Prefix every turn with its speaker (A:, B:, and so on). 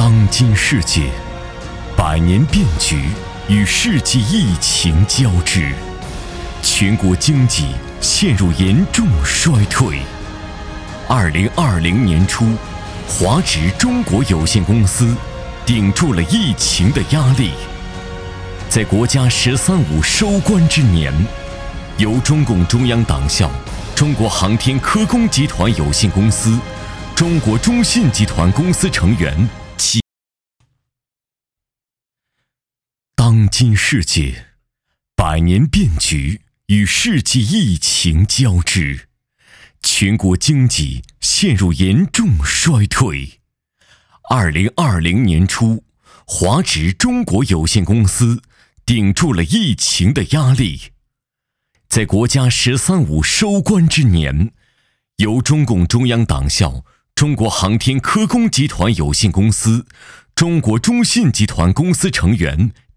A: 当今世界，百年变局与世纪疫情交织，全国经济陷入严重衰退。2020年初，华植中国有限公司顶住了疫情的压力，在国家“十三五”收官之年，由中共中央党校、中国航天科工集团有限公司、中国中信集团公司成员及。当今世界，百年变局与世纪疫情交织，全国经济陷入严重衰退。2020年初，华植中国有限公司顶住了疫情的压力，在国家“十三五”收官之年，由中共中央党校、中国航天科工集团有限公司、中国中信集团公司成员